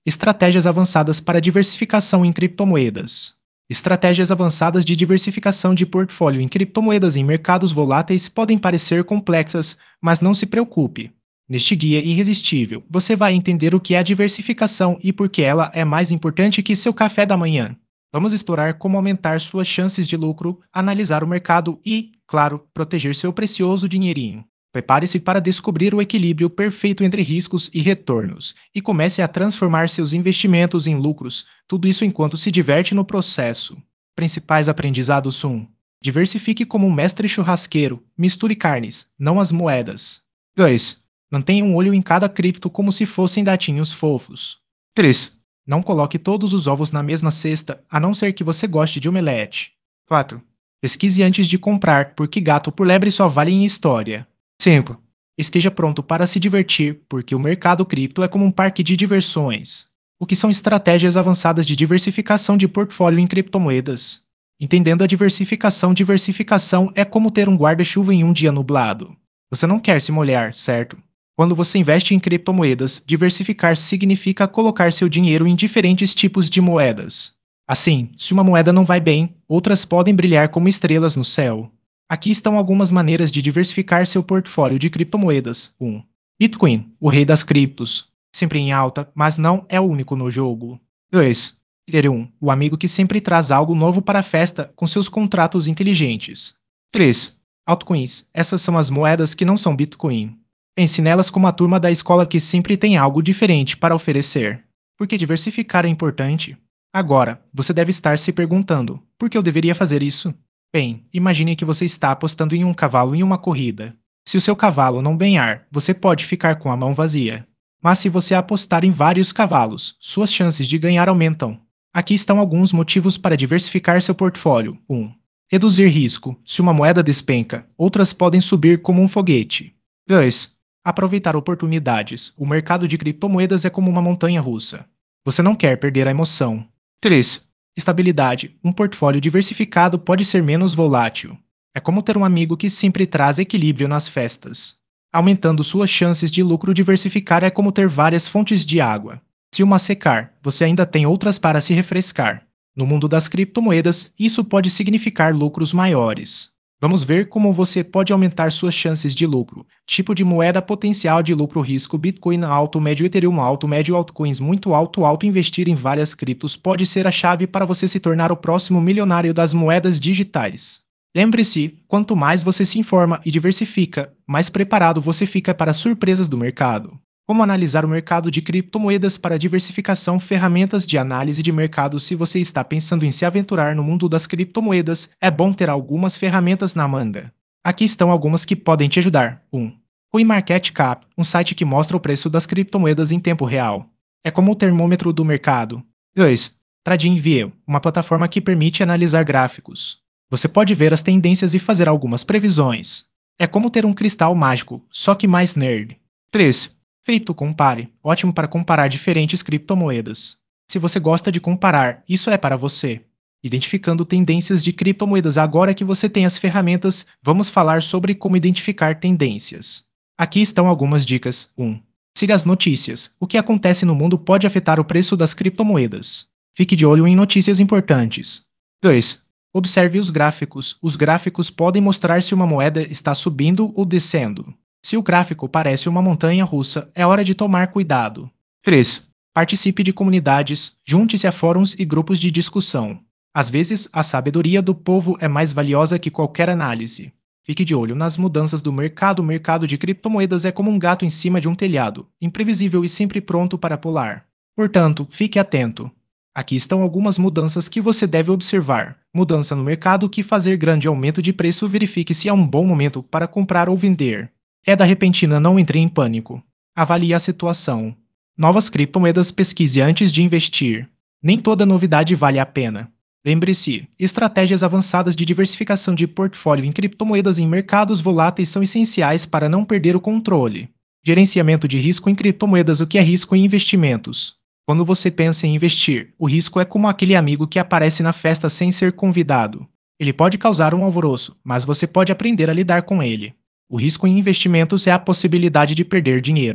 Estratégias avançadas para diversificação em criptomoedas. Estratégias avançadas de diversificação de portfólio em criptomoedas em mercados voláteis podem parecer complexas, mas não se preocupe. Neste guia irresistível, você vai entender o que é a diversificação e por que ela é mais importante que seu café da manhã. Vamos explorar como aumentar suas chances de lucro, analisar o mercado e, claro, proteger seu precioso dinheirinho. Prepare-se para descobrir o equilíbrio perfeito entre riscos e retornos e comece a transformar seus investimentos em lucros, tudo isso enquanto se diverte no processo. Principais aprendizados 1. Diversifique como um mestre churrasqueiro, misture carnes, não as moedas. 2. Mantenha um olho em cada cripto como se fossem gatinhos fofos. 3. Não coloque todos os ovos na mesma cesta, a não ser que você goste de omelete. 4. Pesquise antes de comprar, porque gato por lebre só vale em história. 5. Esteja pronto para se divertir, porque o mercado cripto é como um parque de diversões. O que são estratégias avançadas de diversificação de portfólio em criptomoedas? Entendendo a diversificação é como ter um guarda-chuva em um dia nublado. Você não quer se molhar, certo? Quando você investe em criptomoedas, diversificar significa colocar seu dinheiro em diferentes tipos de moedas. Assim, se uma moeda não vai bem, outras podem brilhar como estrelas no céu. Aqui estão algumas maneiras de diversificar seu portfólio de criptomoedas. 1. Bitcoin, o rei das criptos. Sempre em alta, mas não é o único no jogo. 2. Ethereum, o amigo que sempre traz algo novo para a festa com seus contratos inteligentes. 3. Altcoins, essas são as moedas que não são Bitcoin. Pense nelas como a turma da escola que sempre tem algo diferente para oferecer. Por que diversificar é importante? Agora, você deve estar se perguntando: por que eu deveria fazer isso? Bem, imagine que você está apostando em um cavalo em uma corrida. Se o seu cavalo não ganhar, você pode ficar com a mão vazia. Mas se você apostar em vários cavalos, suas chances de ganhar aumentam. Aqui estão alguns motivos para diversificar seu portfólio. 1. Reduzir risco. Se uma moeda despenca, outras podem subir como um foguete. 2. Aproveitar oportunidades. O mercado de criptomoedas é como uma montanha russa. Você não quer perder a emoção. 3. Estabilidade. Um portfólio diversificado pode ser menos volátil. É como ter um amigo que sempre traz equilíbrio nas festas. Aumentando suas chances de lucro, diversificar é como ter várias fontes de água. Se uma secar, você ainda tem outras para se refrescar. No mundo das criptomoedas, isso pode significar lucros maiores. Vamos ver como você pode aumentar suas chances de lucro. Tipo de moeda potencial de lucro risco: Bitcoin alto, médio, Ethereum alto, médio, altcoins muito alto, alto. Investir em várias criptos pode ser a chave para você se tornar o próximo milionário das moedas digitais. Lembre-se, quanto mais você se informa e diversifica, mais preparado você fica para as surpresas do mercado. Como analisar o mercado de criptomoedas para diversificação? Ferramentas de análise de mercado. Se você está pensando em se aventurar no mundo das criptomoedas, é bom ter algumas ferramentas na manga. Aqui estão algumas que podem te ajudar. 1. CoinMarketCap, um site que mostra o preço das criptomoedas em tempo real. É como o termômetro do mercado. 2. TradingView, uma plataforma que permite analisar gráficos. Você pode ver as tendências e fazer algumas previsões. É como ter um cristal mágico, só que mais nerd. 3. Feito Compare, ótimo para comparar diferentes criptomoedas. Se você gosta de comparar, isso é para você. Identificando tendências de criptomoedas. Agora que você tem as ferramentas, vamos falar sobre como identificar tendências. Aqui estão algumas dicas. 1. Siga as notícias. O que acontece no mundo pode afetar o preço das criptomoedas. Fique de olho em notícias importantes. 2. Observe os gráficos. Os gráficos podem mostrar se uma moeda está subindo ou descendo. Se o gráfico parece uma montanha russa, é hora de tomar cuidado. 3. Participe de comunidades, junte-se a fóruns e grupos de discussão. Às vezes, a sabedoria do povo é mais valiosa que qualquer análise. Fique de olho nas mudanças do mercado. O mercado de criptomoedas é como um gato em cima de um telhado, imprevisível e sempre pronto para pular. Portanto, fique atento. Aqui estão algumas mudanças que você deve observar. Mudança no mercado. Que fazer grande aumento de preço? Verifique se é um bom momento para comprar ou vender. Queda repentina. Não entre em pânico. Avalie a situação. Novas criptomoedas. Pesquise antes de investir. Nem toda novidade vale a pena. Lembre-se, estratégias avançadas de diversificação de portfólio em criptomoedas em mercados voláteis são essenciais para não perder o controle. Gerenciamento de risco em criptomoedas. O que é risco em investimentos? Quando você pensa em investir, o risco é como aquele amigo que aparece na festa sem ser convidado. Ele pode causar um alvoroço, mas você pode aprender a lidar com ele. O risco em investimentos é a possibilidade de perder dinheiro.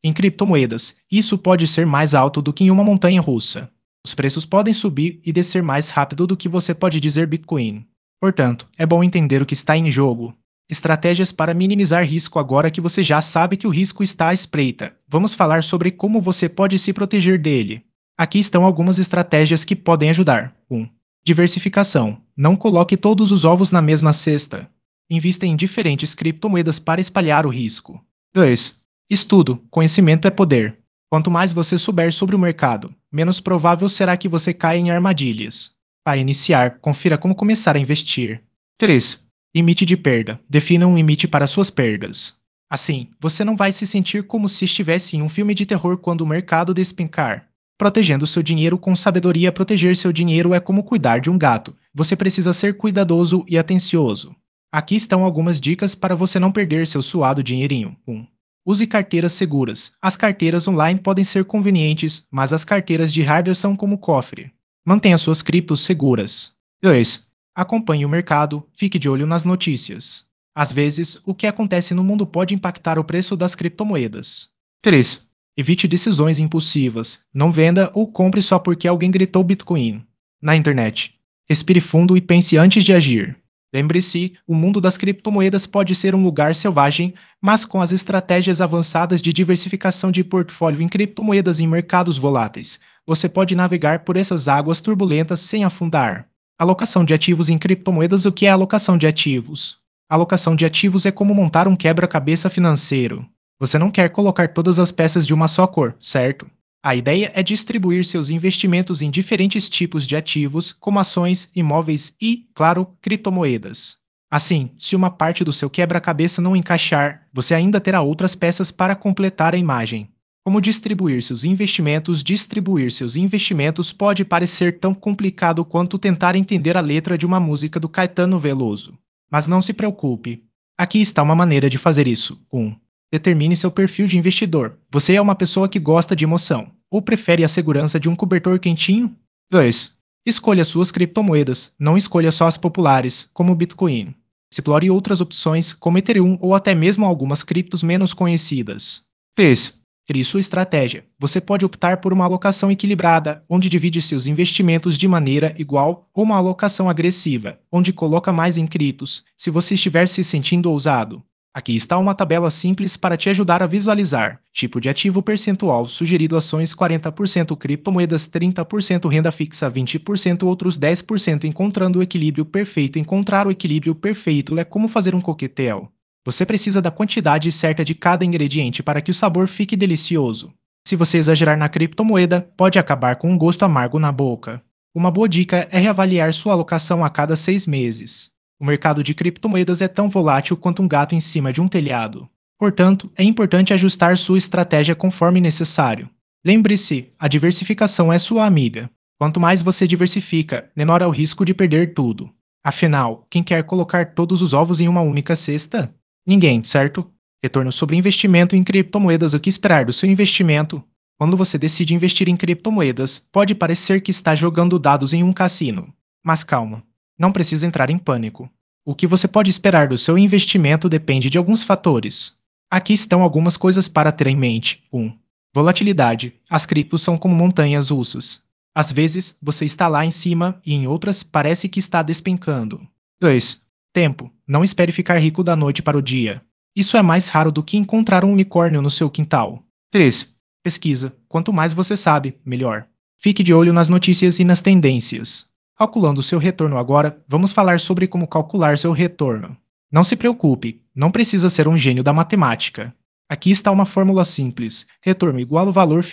Em criptomoedas, isso pode ser mais alto do que em uma montanha russa. Os preços podem subir e descer mais rápido do que você pode dizer Bitcoin. Portanto, é bom entender o que está em jogo. Estratégias para minimizar risco agora que você já sabe que o risco está à espreita. Vamos falar sobre como você pode se proteger dele. Aqui estão algumas estratégias que podem ajudar. 1. Diversificação. Não coloque todos os ovos na mesma cesta. Invista em diferentes criptomoedas para espalhar o risco. 2. Estudo. Conhecimento é poder. Quanto mais você souber sobre o mercado, menos provável será que você caia em armadilhas. Para iniciar, confira como começar a investir. 3. Limite de perda. Defina um limite para suas perdas. Assim, você não vai se sentir como se estivesse em um filme de terror quando o mercado despencar. Protegendo seu dinheiro com sabedoria. Proteger seu dinheiro é como cuidar de um gato. Você precisa ser cuidadoso e atencioso. Aqui estão algumas dicas para você não perder seu suado dinheirinho. 1. Use carteiras seguras. As carteiras online podem ser convenientes, mas as carteiras de hardware são como cofre. Mantenha suas criptos seguras. 2. Acompanhe o mercado, fique de olho nas notícias. Às vezes, o que acontece no mundo pode impactar o preço das criptomoedas. 3. Evite decisões impulsivas. Não venda ou compre só porque alguém gritou Bitcoin na internet. Respire fundo e pense antes de agir. Lembre-se, o mundo das criptomoedas pode ser um lugar selvagem, mas com as estratégias avançadas de diversificação de portfólio em criptomoedas em mercados voláteis, você pode navegar por essas águas turbulentas sem afundar. Alocação de ativos em criptomoedas. O que é alocação de ativos? Alocação de ativos é como montar um quebra-cabeça financeiro. Você não quer colocar todas as peças de uma só cor, certo? A ideia é distribuir seus investimentos em diferentes tipos de ativos, como ações, imóveis e, claro, criptomoedas. Assim, se uma parte do seu quebra-cabeça não encaixar, você ainda terá outras peças para completar a imagem. Como distribuir seus investimentos? Distribuir seus investimentos pode parecer tão complicado quanto tentar entender a letra de uma música do Caetano Veloso. Mas não se preocupe. Aqui está uma maneira de fazer isso. 1. Determine seu perfil de investidor. Você é uma pessoa que gosta de emoção, ou prefere a segurança de um cobertor quentinho? 2. Escolha suas criptomoedas, não escolha só as populares, como o Bitcoin. Explore outras opções, como Ethereum ou até mesmo algumas criptos menos conhecidas. 3. Crie sua estratégia. Você pode optar por uma alocação equilibrada, onde divide seus investimentos de maneira igual, ou uma alocação agressiva, onde coloca mais em criptos, se você estiver se sentindo ousado. Aqui está uma tabela simples para te ajudar a visualizar. Tipo de ativo percentual sugerido: ações 40%, criptomoedas 30%, renda fixa 20%, outros 10%. Encontrando o equilíbrio perfeito. Encontrar o equilíbrio perfeito é como fazer um coquetel. Você precisa da quantidade certa de cada ingrediente para que o sabor fique delicioso. Se você exagerar na criptomoeda, pode acabar com um gosto amargo na boca. Uma boa dica é reavaliar sua alocação a cada 6 meses. O mercado de criptomoedas é tão volátil quanto um gato em cima de um telhado. Portanto, é importante ajustar sua estratégia conforme necessário. Lembre-se, a diversificação é sua amiga. Quanto mais você diversifica, menor é o risco de perder tudo. Afinal, quem quer colocar todos os ovos em uma única cesta? Ninguém, certo? Retorno sobre investimento em criptomoedas. O que esperar do seu investimento? Quando você decide investir em criptomoedas, pode parecer que está jogando dados em um cassino. Mas calma. Não precisa entrar em pânico. O que você pode esperar do seu investimento depende de alguns fatores. Aqui estão algumas coisas para ter em mente. 1. Volatilidade. As criptos são como montanhas russas. Às vezes, você está lá em cima e em outras parece que está despencando. 2. Tempo. Não espere ficar rico da noite para o dia. Isso é mais raro do que encontrar um unicórnio no seu quintal. 3. Pesquisa. Quanto mais você sabe, melhor. Fique de olho nas notícias e nas tendências. Calculando seu retorno agora, vamos falar sobre como calcular seu retorno. Não se preocupe, não precisa ser um gênio da matemática. Aqui está uma fórmula simples. Retorno igual ao valor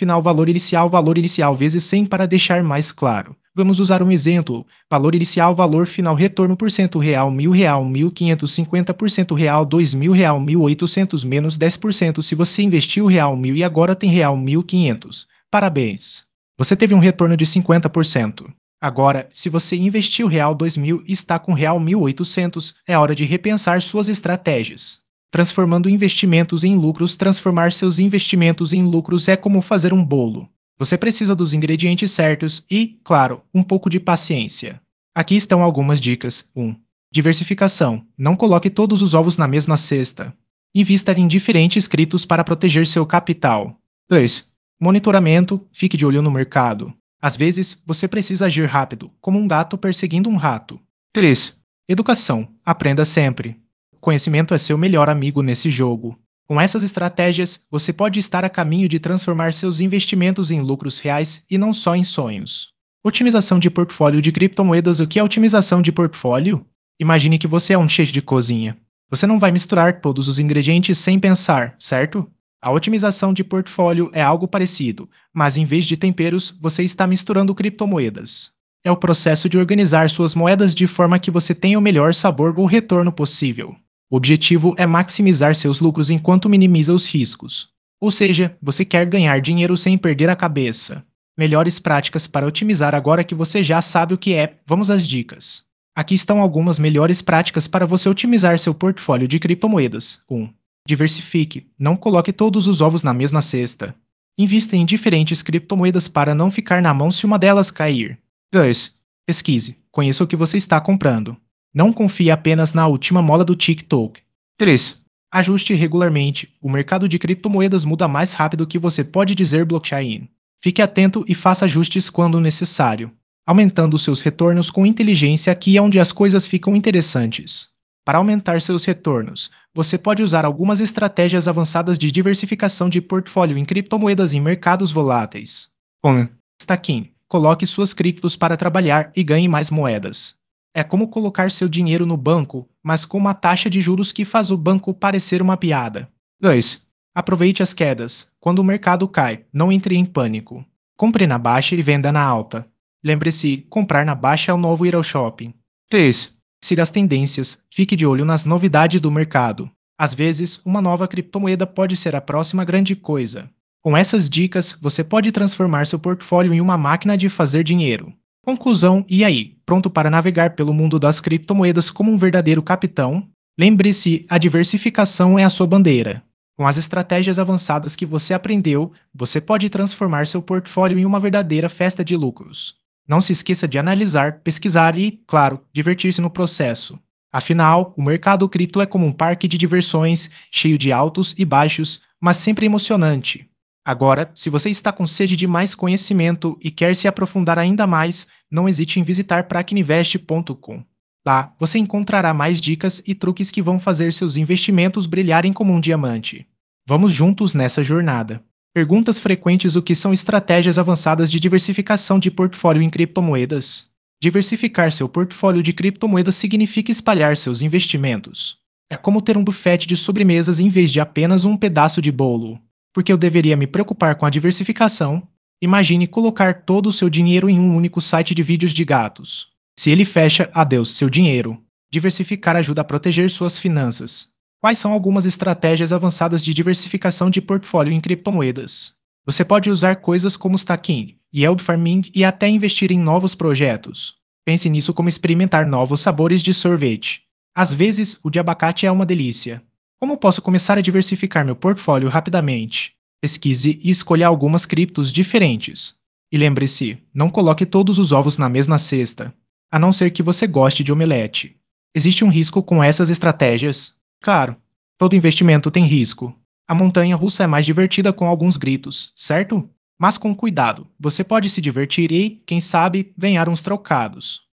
inicial vezes 100 para deixar mais claro. Vamos usar um exemplo. Valor inicial, valor final, retorno por cento real, R$ 1.000, 1.550% real, R$ 2.000, 1.800 menos 10%. Se você investiu R$ 1.000 e agora tem R$ 1.500. Parabéns! Você teve um retorno de 50%. Agora, se você investiu R$ 2.000 e está com R$ 1.800, é hora de repensar suas estratégias. Transformando investimentos em lucros. Transformar seus investimentos em lucros é como fazer um bolo. Você precisa dos ingredientes certos e, claro, um pouco de paciência. Aqui estão algumas dicas. 1. Diversificação. Não coloque todos os ovos na mesma cesta. Invista em diferentes criptos para proteger seu capital. 2. Monitoramento, fique de olho no mercado. Às vezes, você precisa agir rápido, como um gato perseguindo um rato. 3. Educação, aprenda sempre. Conhecimento é seu melhor amigo nesse jogo. Com essas estratégias, você pode estar a caminho de transformar seus investimentos em lucros reais e não só em sonhos. Otimização de portfólio de criptomoedas. O que é otimização de portfólio? Imagine que você é um chefe de cozinha. Você não vai misturar todos os ingredientes sem pensar, certo? A otimização de portfólio é algo parecido, mas em vez de temperos, você está misturando criptomoedas. É o processo de organizar suas moedas de forma que você tenha o melhor sabor ou retorno possível. O objetivo é maximizar seus lucros enquanto minimiza os riscos. Ou seja, você quer ganhar dinheiro sem perder a cabeça. Melhores práticas para otimizar. Agora que você já sabe o que é, vamos às dicas. Aqui estão algumas melhores práticas para você otimizar seu portfólio de criptomoedas. 1. Diversifique. Não coloque todos os ovos na mesma cesta. Invista em diferentes criptomoedas para não ficar na mão se uma delas cair. 2. Pesquise. Conheça o que você está comprando. Não confie apenas na última moda do TikTok. 3. Ajuste regularmente. O mercado de criptomoedas muda mais rápido que você pode dizer blockchain. Fique atento e faça ajustes quando necessário, aumentando seus retornos com inteligência. Aqui é onde as coisas ficam interessantes. Para aumentar seus retornos, você pode usar algumas estratégias avançadas de diversificação de portfólio em criptomoedas em mercados voláteis. 1. Staking. Coloque suas criptos para trabalhar e ganhe mais moedas. É como colocar seu dinheiro no banco, mas com uma taxa de juros que faz o banco parecer uma piada. 2. Aproveite as quedas. Quando o mercado cai, não entre em pânico. Compre na baixa e venda na alta. Lembre-se, comprar na baixa é o novo ir ao shopping. 3. Siga as tendências. Fique de olho nas novidades do mercado. Às vezes, uma nova criptomoeda pode ser a próxima grande coisa. Com essas dicas, você pode transformar seu portfólio em uma máquina de fazer dinheiro. Conclusão: e aí, pronto para navegar pelo mundo das criptomoedas como um verdadeiro capitão? Lembre-se, a diversificação é a sua bandeira. Com as estratégias avançadas que você aprendeu, você pode transformar seu portfólio em uma verdadeira festa de lucros. Não se esqueça de analisar, pesquisar e, claro, divertir-se no processo. Afinal, o mercado cripto é como um parque de diversões, cheio de altos e baixos, mas sempre emocionante. Agora, se você está com sede de mais conhecimento e quer se aprofundar ainda mais, não hesite em visitar praquinvest.com. Lá, você encontrará mais dicas e truques que vão fazer seus investimentos brilharem como um diamante. Vamos juntos nessa jornada. Perguntas frequentes: o que são estratégias avançadas de diversificação de portfólio em criptomoedas? Diversificar seu portfólio de criptomoedas significa espalhar seus investimentos. É como ter um buffet de sobremesas em vez de apenas um pedaço de bolo. Porque eu deveria me preocupar com a diversificação? Imagine colocar todo o seu dinheiro em um único site de vídeos de gatos. Se ele fecha, adeus seu dinheiro. Diversificar ajuda a proteger suas finanças. Quais são algumas estratégias avançadas de diversificação de portfólio em criptomoedas? Você pode usar coisas como staking, yield farming e até investir em novos projetos. Pense nisso como experimentar novos sabores de sorvete. Às vezes, o de abacate é uma delícia. Como posso começar a diversificar meu portfólio rapidamente? Pesquise e escolha algumas criptos diferentes. E lembre-se, não coloque todos os ovos na mesma cesta, a não ser que você goste de omelete. Existe um risco com essas estratégias? Claro, todo investimento tem risco. A montanha-russa é mais divertida com alguns gritos, certo? Mas com cuidado, você pode se divertir e, quem sabe, ganhar uns trocados.